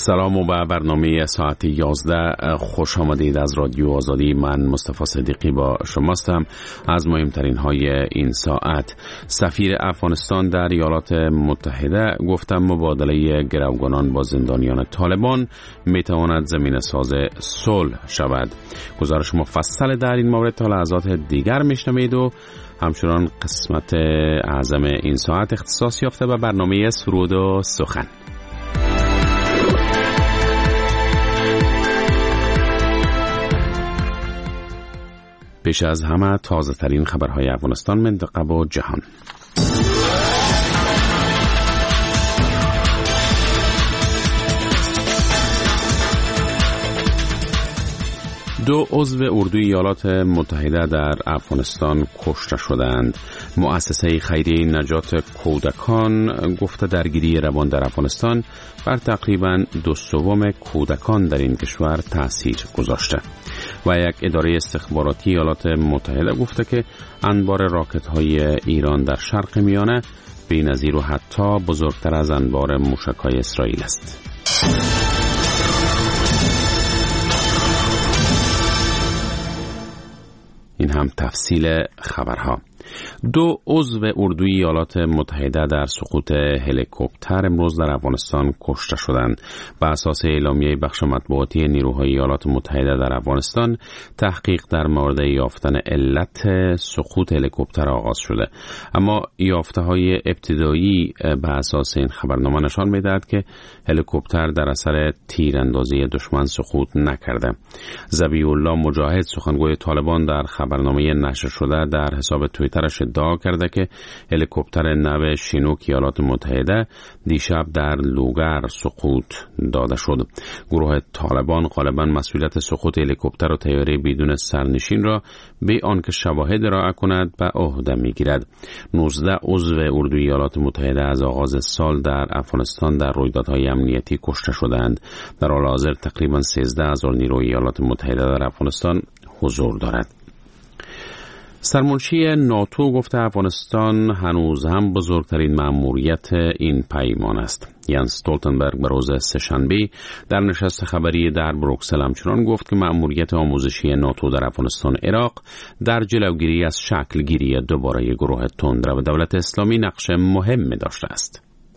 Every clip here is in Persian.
سلام و به برنامه ساعت 11 خوش آمدید از رادیو آزادی. من مصطفی صدیقی با شماستم. از مهمترین های این ساعت: سفیر افغانستان در ایالات متحده گفتم مبادله گروگانان با زندانیان طالبان میتواند زمینه ساز صلح شود. گزارش مفصل در این مورد تا لحظات دیگر میشنوید و همچنان قسمت اعظم این ساعت اختصاص یافته به برنامه سرود و سخن. پیش از همه تازه ترین خبرهای افغانستان، منطقه و جهان. دو عضو اردوی ایالات متحده در افغانستان کشته شدند. مؤسسه خیریه نجات کودکان گفته درگیری روان در افغانستان بر تقریباً 2/3 کودکان در این کشور تأثیر گذاشته. و یک اداره استخباراتی ایالات متحده گفته که انبار راکت‌های ایران در شرق میانه بی‌نظیر و حتی بزرگتر از انبار موشک‌های اسرائیل است. این هم تفصیل خبرها. دو عضو اردوی ایالات متحده در سقوط هلیکوپتر امروز در افغانستان کشته شدند. بر اساس اعلامیه بخش مطبوعاتی نیروهای ایالات متحده در افغانستان، تحقیق در مورد یافتن علت سقوط هلیکوپتر آغاز شده، اما یافته‌های ابتدایی بر اساس این خبرنامه نشان می‌دهد که هلیکوپتر در اثر تیراندازی دشمن سقوط نکرده. ذبیح الله مجاهد، سخنگوی طالبان، در خبرنامه نشر شده در حساب توییترش ادعا کرده که هلیکوپتر نو شینوک ایالات متحده دیشب در لوگر سقوط داده شد. گروه طالبان غالبا مسئولیت سقوط هلیکوپتر و طیاره بدون سرنشین را به آنکه شواهد ارائه کند به عهده میگیرد. 19 عضو اردوی ایالات متحده از آغاز سال در افغانستان در رویدادهای امنیتی کشته شدند. در حال حاضر تقریبا 13,000 نیروی ایالات متحده در افغانستان حضور دارد. سرمنشی ناتو گفته افغانستان هنوز هم بزرگترین مأموریت این پیمان است. یانس استولتنبرگ به روز سه‌شنبه در نشست خبری در بروکسل همچنان گفت که مأموریت آموزشی ناتو در افغانستان عراق در جلوگیری از شکلگیری دوباره گروه تندرو دولت اسلامی نقش مهمی داشته است.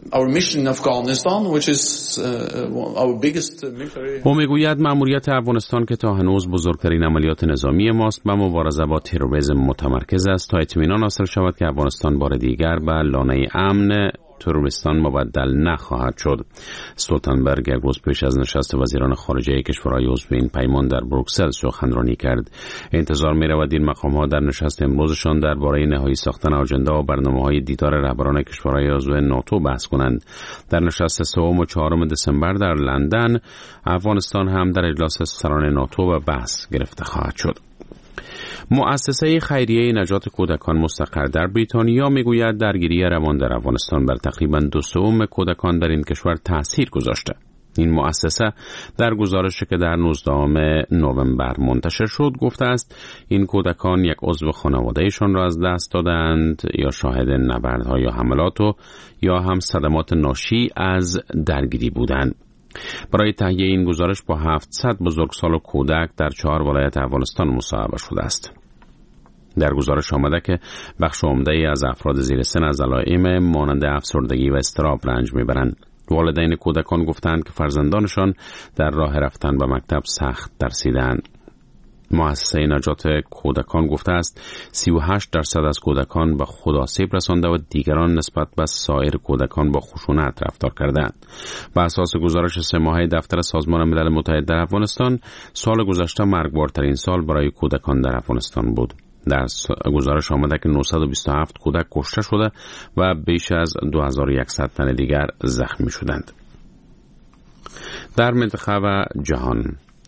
او میگوید مأموریت افغانستان که تا هنوز بزرگترین عملیات نظامی ماست به مبارزه با تروریسم متمرکز است تا اطمینان حاصل شود که افغانستان بار دیگر به لانه امن تروریستان مبدل نخواهد شد. استولتنبرگ یک روز پیش از نشست وزیران خارجه کشورهای عضو این پیمان در بروکسل سخنرانی کرد. انتظار می‌رود این مقام‌ها در نشست امروزشان درباره نهایی ساختن آژاندا و برنامه‌های دیدار رهبران کشورهای عضو ناتو بحث کنند. در نشست 3 و 4 دسامبر در لندن، افغانستان هم در اجلاس سران ناتو به بحث گرفته خواهد شد. مؤسسه خیریه نجات کودکان مستقر در بریتانیا میگوید درگیری روان در افغانستان بر تقریباً 2/3 کودکان در این کشور تأثیر گذاشته. این مؤسسه در گزارشی که در 19 نوامبر منتشر شد گفته است این کودکان یک عضو خانوادهشان را از دست دادند یا شاهد نبردها یا حملات و یا هم صدمات ناشی از درگیری بودند. برای تهیه این گزارش با 700 بزرگسال و کودک در 4 ولایت افغانستان مصاحبه شده است. در گزارش آمده که بخش عمده از افراد زیر سن از علائم مانند افسردگی و اضطراب رنج میبرند. والدین کودکان گفتند که فرزندانشان در راه رفتن به مکتب سخت ترسیدند. مؤسسه نجات کودکان گفته است 38% از کودکان به خود آسیب رسانده و دیگران نسبت به سایر کودکان با خشونت رفتار کردند. بر اساس گزارش 3 ماهه دفتر سازمان ملل متحد در افغانستان، سال گذشته مرگبارترین سال برای کودکان در افغانستان بود. در گزارش آمده که 927 کودک کشته شده و بیش از 2100 تن دیگر زخمی شدند. در منطقه و جهان،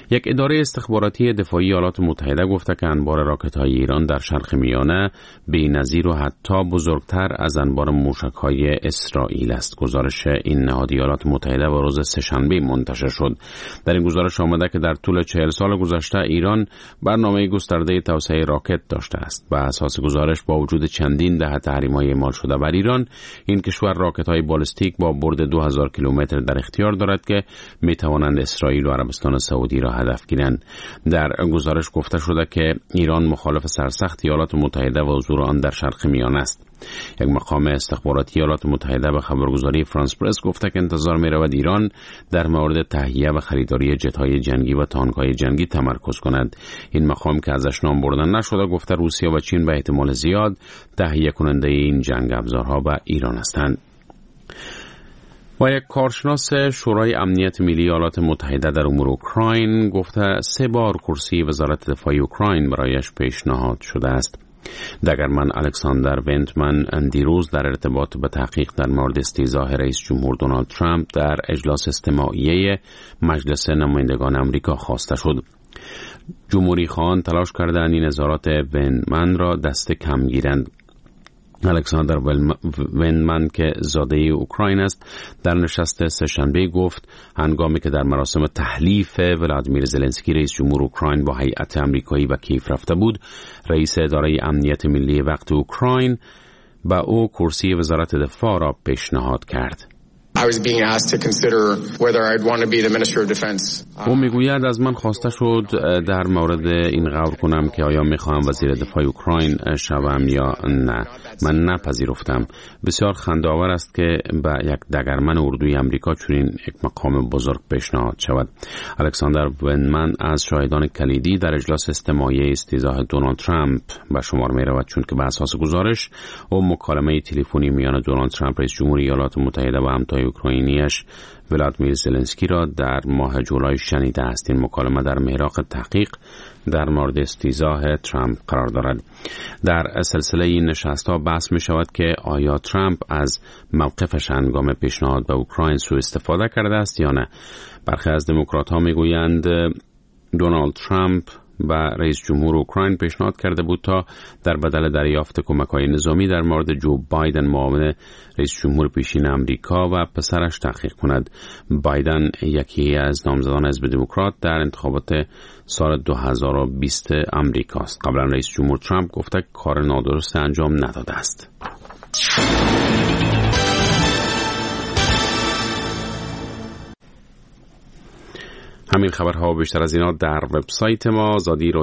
یک اداره استخباراتی دفاعی ایالات متحده گفته که انبار راکت‌های ایران در شرق میانه بی‌نظیر و حتی بزرگتر از انبار موشک‌های اسرائیل است. گزارش این نهاد ایالات متحده و روز سه‌شنبه منتشر شد. در این گزارش آمده که در طول 40 سال گذشته ایران برنامه گسترده توسعه راکت داشته است. به اساس گزارش با وجود چندین دهه تحریم‌های اعمال شده بر ایران، این کشور راکت‌های بالستیک با برد 2000 کیلومتر در اختیار دارد که می‌توانند اسرائیل و عربستان سعودی را هدف گیرند. در گزارش گفته شده که ایران مخالف سرسخت ایالات متحده و حضور آن در شرق میانه است. یک مقام استخباراتی ایالات متحده به خبرگزاری فرانس پرس گفته که انتظار می‌رود ایران در مورد تهیه و خریداری جت‌های جنگی و تانک‌های جنگی تمرکز کند. این مقام که ازش نام بردن نشده گفته روسیه و چین به احتمال زیاد تهیه کننده این جنگ افزارها به ایران هستند. و یک کارشناس شورای امنیت ملی ایالات متحده در امور اوکراین گفته 3 بار کرسی وزارت دفاع اوکراین برایش پیشنهاد شده است. دگرمن الکساندر وندمن دیروز در ارتباط به تحقیق در مورد استیضاح رئیس جمهور دونالد ترامپ در اجلاس استماعیه مجلس نمایندگان آمریکا خواسته شد. جمهوری خواهان تلاش کردند این اظهارات وندمن را دست کم گیرند. الکساندر وندمن که زاده اوکراین است در نشست سه‌شنبه گفت هنگامی که در مراسم تحلیف ولادیمیر زلنسکی رئیس جمهور اوکراین با هیئت آمریکایی به کیف رفته بود، رئیس اداره امنیت ملی وقت اوکراین به او کرسی وزارت دفاع را پیشنهاد کرد. او میگوید از من خواسته شد در مورد این قرار کنم که آیا میخواهم وزیر دفاع اوکراین شوم یا نه. من نپذیرفتم. بسیار خنده‌آور است که به یک دگرمن اردوی آمریکا چنین یک مقام بزرگ پیشنهاد شود. الکساندر وندمن از شاهدان کلیدی در اجلاس استماعیه استیضاح دونالد ترامپ به شمار می‌رود، چون که به اساس گزارش او مکالمه تلفنی میان دونالد ترامپ رئیس جمهور ایالات متحده و همتای اوکراینیش ولادیمیر زلنسکی را در ماه جولای شنیده است. این مکالمه در محراق تحقیق در مورد استیضاح ترامپ قرار دارد. در سلسله این نشست‌ها بحث می شود که آیا ترامپ از موقفش هنگام پیشنهاد به اوکراین سوء استفاده کرده است یا نه. برخی از دموکرات‌ها می گویند دونالد ترامپ و رئیس جمهور اوکراین پیشنهاد کرده بود تا در بدل دریافت کمک‌های نظامی در مورد جو بایدن معاون رئیس جمهور پیشین آمریکا و پسرش تحقیق کند. بایدن یکی از نامزدان حزب دموکرات در انتخابات سال 2020 آمریکا است. قبلا رئیس جمهور ترامپ گفته کار نادرست انجام نداده است. همین خبرها بیشتر از اینا در وبسایت ما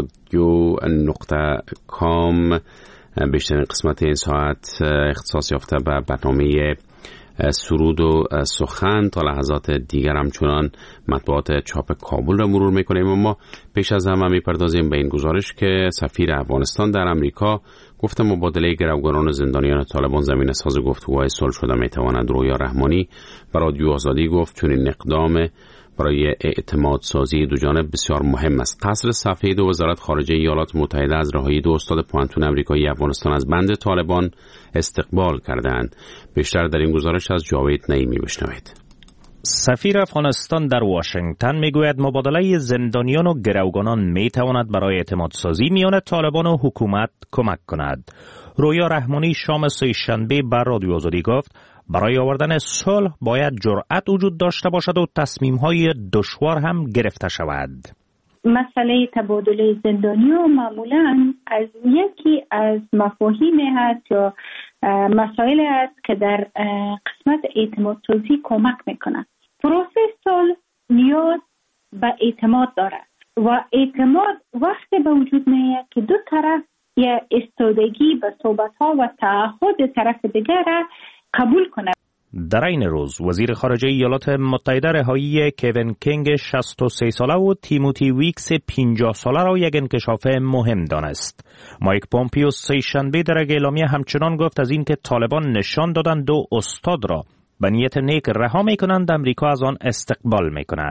azadi.com. بیشترین قسمت این ساعت اختصاص یافته به برنامه سرود و سخن. تا لحظات دیگر همچنان مطبوعات چاپ کابل را مرور میکنیم، اما پیش از همه میپردازیم به این گزارش که سفیر افغانستان در امریکا گفته مبادله گروگانان و زندانیان طالبان زمینه ساز گفتگوهای صلح شده میتواند. رویا رحمانی به رادیو آزادی گفت چون این اقدام برای اعتماد سازی دو جانب بسیار مهم است. قصر سفید و وزارت خارجه ایالات متحده از رهایی 2 استاد پوانتون آمریکایی افغانستان از بند طالبان استقبال کردند. بیشتر در این گزارش از جاوید نعیمی بشنوید. سفیر افغانستان در واشنگتن میگوید مبادله زندانیان و گروگانان میتواند برای اعتماد سازی میان طالبان و حکومت کمک کند. رویا رحمانی شام سه‌شنبه بر رادیو آزادی گفت برای آوردن صلح باید جرأت وجود داشته باشد و تصمیم‌های دشوار هم گرفته شود. مسئله تبادل زندانیان معمولاً از یکی از مفاهیم هست یا مسائل است که در قسمت اعتماد سازی کمک میکنند. پروسه صلح نیاز به اعتماد دارد و اعتماد وقتی به وجود میاد که دو طرف یا استادگی به صحبت‌ها و تعهد طرف دیگر را قبول کنند. در این روز وزیر خارجه ایالات متحده رهایی کوین کینگ 63 ساله و تیموتی ویکس 50 ساله را یک انکشاف مهم دانست. مایک پومپیو سه‌شنبه در اعلامیه همچنان گفت از اینکه طالبان نشان دادند 2 استاد را به نیت نیک رها می‌کنند، امریکا از آن استقبال می‌کند.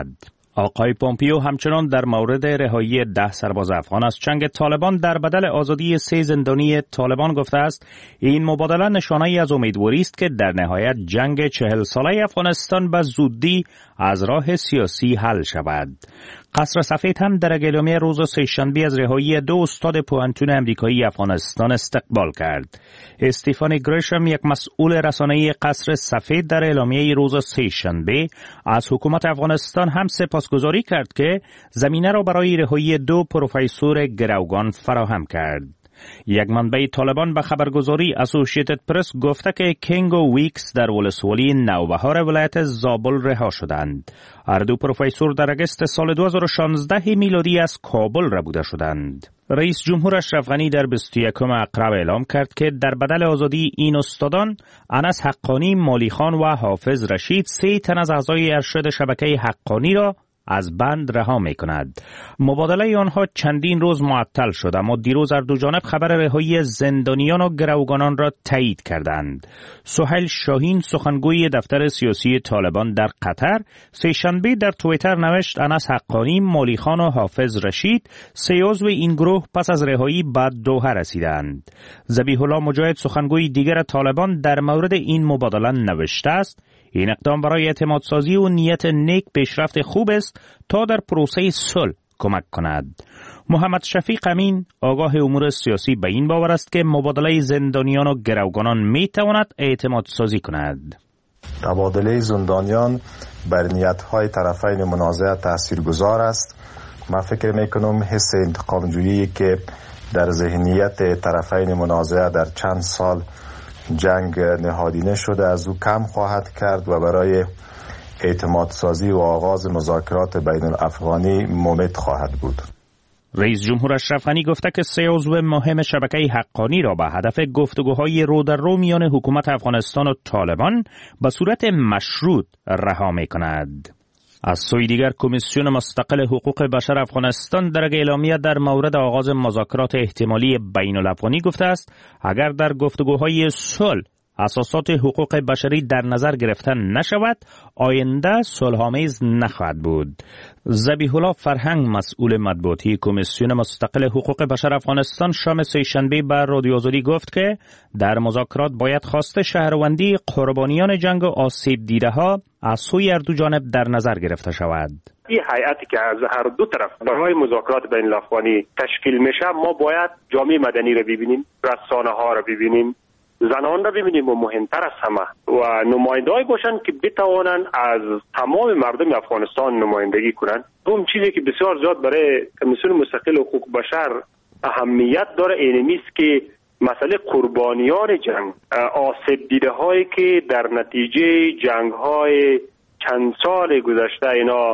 آقای پومپیو همچنان در مورد رهایی 10 سرباز افغان از چنگ طالبان در بدل آزادی 3 زندانی طالبان گفته است این مبادله نشانه‌ای از امیدواری است که در نهایت جنگ 40 ساله افغانستان به زودی از راه سیاسی حل شود. قصر سفید هم در اعلامیه روز سه‌شنبه از رهایی 2 استاد پوهنتون امریکایی افغانستان استقبال کرد. استیفانی گریشم، یک مسئول رسانه‌ای قصر سفید، در اعلامیه روز سه‌شنبه از حکومت افغانستان هم سپاسگزاری کرد که زمینه را برای رهایی 2 پروفسور گروگان فراهم کرد. یک منبع طالبان به خبرگزاری اسوسییتد پرس گفته که کینگ و ویکس در ولسوالی نوبهار ولایت زابل رها شدند. هر دو پروفسور در اگست سال 2016 میلادی از کابل ربوده شدند. رئیس جمهور اشرف غنی در 21 اقرب اعلام کرد که در بدل آزادی این استادان انس حقانی، مالی خان و حافظ رشید 3 تن از اعضای ارشد شبکه حقانی را از بند رها می کند. مبادله آنها چندین روز معطل شد، اما دیروز هر دو جانب خبر رهایی زندانیان و گروگانان را تایید کردند. سهیل شاهین، سخنگوی دفتر سیاسی طالبان در قطر، سه‌شنبه در توییتر نوشت انس حقانی، مالی خان و حافظ رشید 3 عضو این گروه پس از رهایی به دوحه رسیدند. ذبیح الله مجاهد، سخنگوی دیگر طالبان، در مورد این مبادله نوشته است این اقدام برای اعتمادسازی و نیت نیک پیشرفت خوب است تا در پروسه صلح کمک کند. محمد شفیق امین، آگاه امور سیاسی، به این باور است که مبادله زندانیان و گروگانان می تواند اعتمادسازی کند. تبادله زندانیان بر نیت‌های طرفین منازعه تاثیرگذار است. من فکر می‌کنم حس انتقام‌جویی که در ذهنیت طرفین منازعه در چند سال جنگ نهادینه شده از او کم خواهد کرد و برای اعتمادسازی و آغاز مذاکرات بین الافغانی ممد خواهد بود. رئیس جمهور اشرف غنی گفته که 3 عضو مهم شبکه حقانی را به هدف گفتگوهای رو در رو میان حکومت افغانستان و طالبان به صورت مشروط رها می‌کند. از سوی دیگر کمیسیون مستقل حقوق بشر افغانستان در اعلامیه در مورد آغاز مذاکرات احتمالی بین الافغانی گفته است اگر در گفتگوهای صلح اساسات حقوق بشری در نظر گرفته نشود آینده صلح‌آمیز نخواهد بود. ذبیح الله فرهنگ، مسئول مطبوعاتی کمیسیون مستقل حقوق بشر افغانستان، شام سه‌شنبه به رادیو آزادی گفت که در مذاکرات باید خواست شهروندی قربانیان جنگ و آسیب دیده ها از سوی هر دو جانب در نظر گرفته شود. این هیئتی که از هر دو طرف برای مذاکرات بین الافغانی تشکیل میشه، ما باید جامعه مدنی را ببینیم، رسانه ها را ببینیم، زنان را ببینیم و مهمتر از همه و نماینده‌ای باشند که بتوانند از تمام مردم افغانستان نمایندگی کنند. اون چیزی که بسیار زیاد برای کمیسیون مستقل حقوق بشر اهمیت داره اینمی است که مسئله قربانیان جنگ، آسیب دیده هایی که در نتیجه جنگ های چند سال گذشته اینا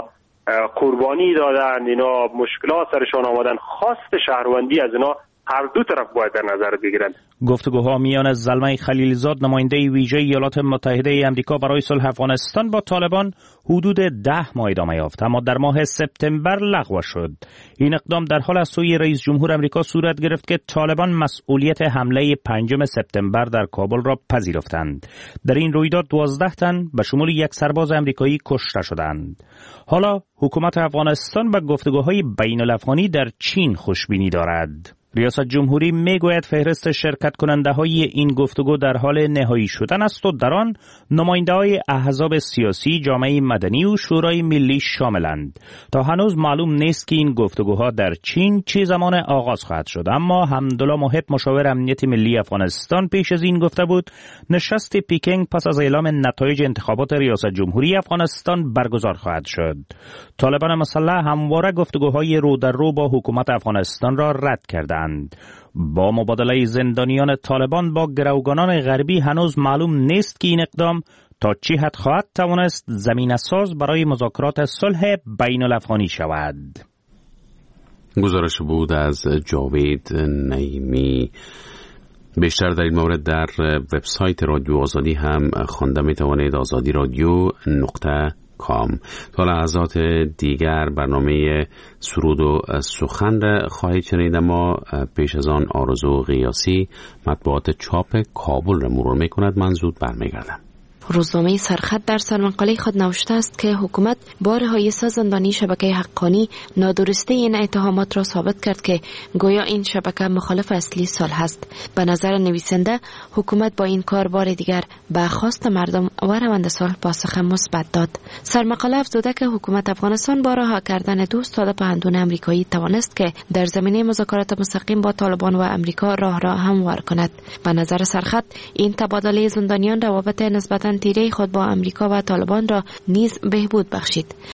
قربانی دادن، اینا مشکلات سرشان آمدن، خواست شهروندی از اینا هر دو طرف باید در نظر بگیرند. گفتگوها میان زلمه خلیلزاد، نماینده ویژه ایالات متحده آمریکا برای صلح افغانستان، با طالبان حدود 10 ماه ادامه یافت، اما در ماه سپتامبر لغو شد. این اقدام در حال از سوی رئیس جمهور آمریکا صورت گرفت که طالبان مسئولیت حمله 5 سپتامبر در کابل را پذیرفتند. در این رویداد 12 تن به شمول 1 سرباز آمریکایی کشته شدند. حالا حکومت افغانستان به گفتگوهای بین الافغانی در چین خوشبینی دارد. ریاست جمهوری میگوید فهرست شرکت کننده های این گفتگو در حال نهایی شدن است و در آن نماینده های احزاب سیاسی، جامعه مدنی و شورای ملی شاملند. تا هنوز معلوم نیست که این گفتگوها در چین چه زمان آغاز خواهد شد، اما حمدالله محب، مشاور امنیت ملی افغانستان، پیش از این گفته بود نشست پیکنگ پس از اعلام نتایج انتخابات ریاست جمهوری افغانستان برگزار خواهد شد. طالبان مسلح همواره گفتگوهای رو در رو با حکومت افغانستان را رد کردند. با مبادله زندانیان طالبان با گروگانان غربی هنوز معلوم نیست که این اقدام تا چه حد خواهد توانست زمینه ساز برای مذاکرات صلح بین الافغانی شود. گزارش بود از جاوید نعیمی. بیشتر در این مورد در وبسایت رادیو آزادی هم خوانده میتوانید، azadi.radio.com. تا لحظات دیگر برنامه سرود و سخن را خواهید شنید، اما پیش از آن آرزو قیاسی مطبوعات چاپ کابل را مرور میکند. من زود برمیگردم. روزنامه سرخط در سرمقاله خود نوشته است که حکومت با رهایی زندانی شبکه حقانی نادرستی این اتهامات را ثابت کرد که گویا این شبکه مخالف اصلی صلح است. به نظر نویسنده حکومت با این کار بار دیگر به خواست مردم و روند صلح پاسخ مثبت داد. سرمقاله افزوده که حکومت افغانستان با رها کردن 2 استاد پهلوان آمریکایی توانست که در زمینه مذاکرات مستقیم با طالبان و آمریکا راه را هموار کند. به نظر سرخط این تبادله زندانیان روابط نسبتاً تیره خود با آمریکا و طالبان را نیز بهبود بخشید.